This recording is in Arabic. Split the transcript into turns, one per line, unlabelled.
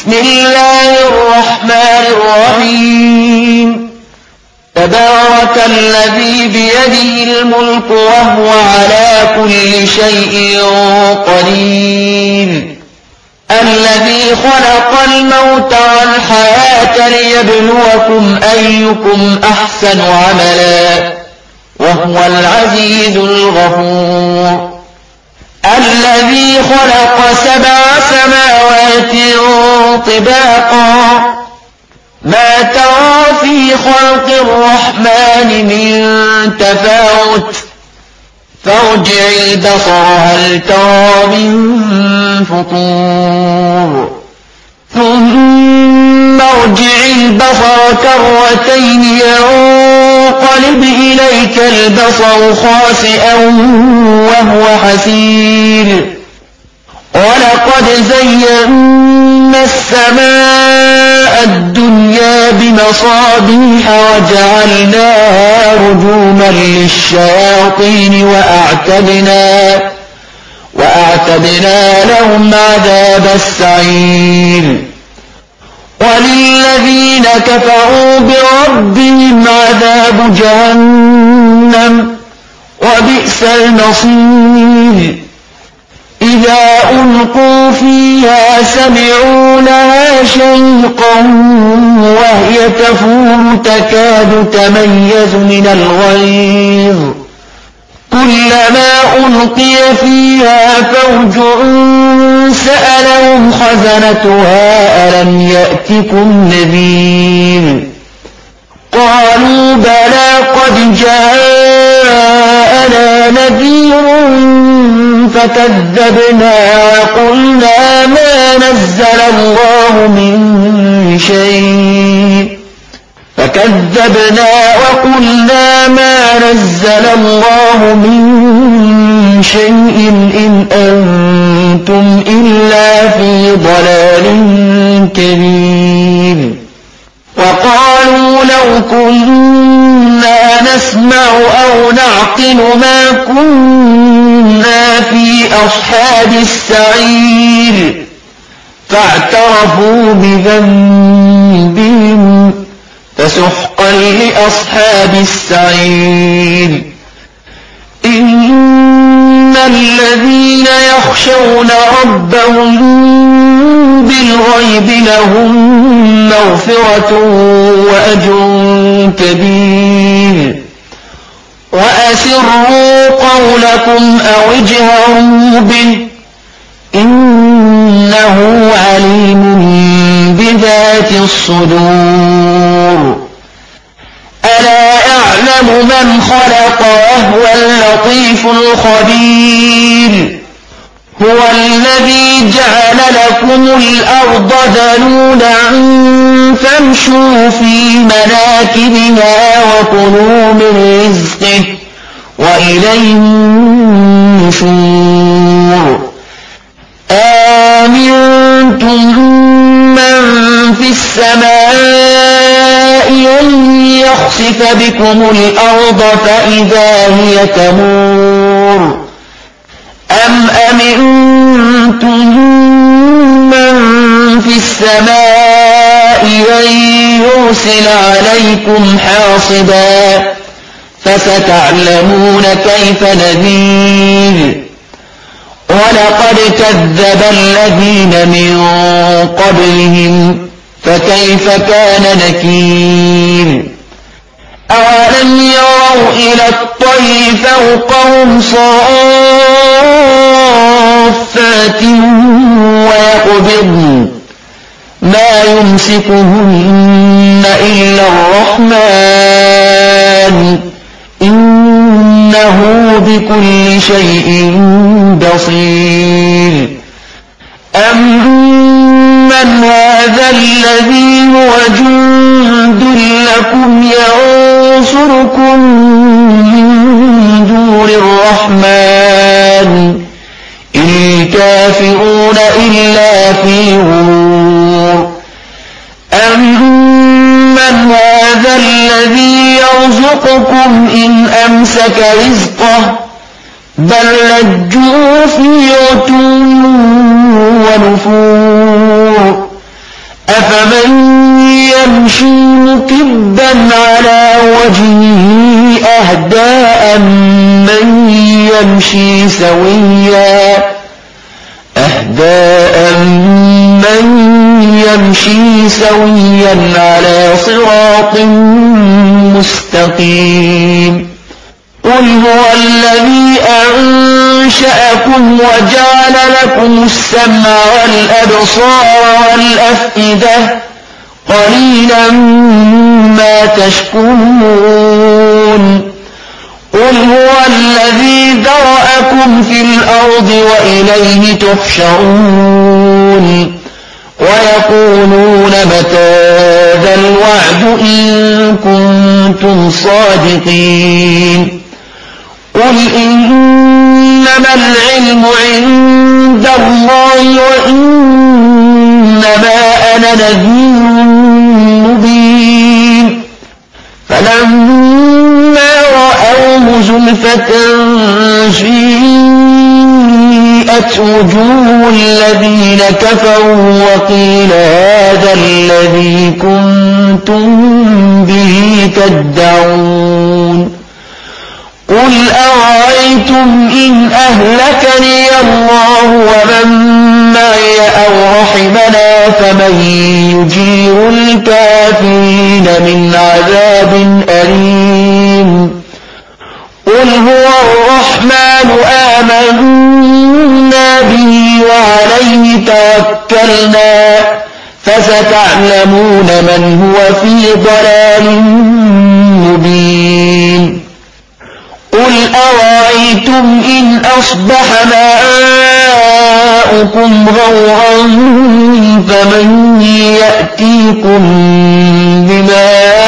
بسم الله الرحمن الرحيم تبارك الذي بيده الملك وهو على كل شيء قدير الذي خلق الموت والحياة ليبلوكم أيكم أحسن عملا وهو العزيز الغفور الذي خلق 7 سماوات طباقا ما ترى في خلق الرحمن من تفاوت فارجع البصر هل ترى من فطور ثم ارجع البصر كرتين ينقلب إليك البصر خاسئا وهو حسير ولقد زينا السماء الدنيا بمصابيح وجعلناها رجوما للشياطين وأعتدنا لهم عذاب السعير وللذين كفروا بربهم عذاب جهنم وبئس المصير إذا ألقوا فيها سمعوا لها شيقا وهي تفور تكاد تميز من الغيظ كلما ألقي فيها فوج سألهم خزنتها ألم يأتكم نذير قالوا بلى قد جاءنا نذير فكذبنا وقلنا ما نزل الله من شيء إن أنتم إلا في ضلال كبير وقالوا لو كنا نسمع أو نعقل ما كنا في أصحاب السعير فاعترفوا بذنبهم فسحقا لأصحاب السعير إن الذين يخشون ربهم بالغيب لهم مغفرة وأجر كبير وأسروا قولكم أو اجهروا به إنه عليم بذات الصدور ألا يعلم من خلق وهو اللطيف الخبير هو الذي جعل لكم الأرض ذلولا فامشوا في مناكبها وكلوا من رزقه وإليه النشور آمنتم من في السماء أن يخسف بكم الأرض فإذا هي تمور أم أمنتم من في السماء أن يرسل عليكم حاصبا فستعلمون كيف نذير ولقد كذب الذين من قبلهم فكيف كان نكير أولم يروا إلى الطير فوقهم صافات ويقبضن ما يمسكهن إلا الرحمن إنه بكل شيء بصير أمن هذا الذي هو جند لكم ينصركم من دون الرحمن إن الكافرون إلا في غرور أمن هذا الذي يرزقكم إن أمسك رزقه بل لجوا في عتو ونفور مكبا على وجهه أهدى أمن يمشي سويا على صراط مستقيم قل هو الذي أنشأكم وجعل لكم السمع والأبصار والأفئدة قليلا ما تشكرون قل هو الذي ذرأكم في الأرض وإليه تحشرون ويقولون متى ذا الوعد إن كنتم صادقين قل إنما العلم عند الله وإنما أنا نذير مبين فلما رأوه زلفة سيئت وجوه الذين كفروا وقيل هذا الذي كنتم به تدعون قل أرأيتم إن أهلكني الله ومن معي أو رحمنا فمن يجير الكافرين من عذاب أليم قل هو الرحمن آمنا به وعليه توكلنا فستعلمون من هو في ضلال مبين قل أرأيتم إن أصبح ماؤكم غورا فمن يأتيكم بماء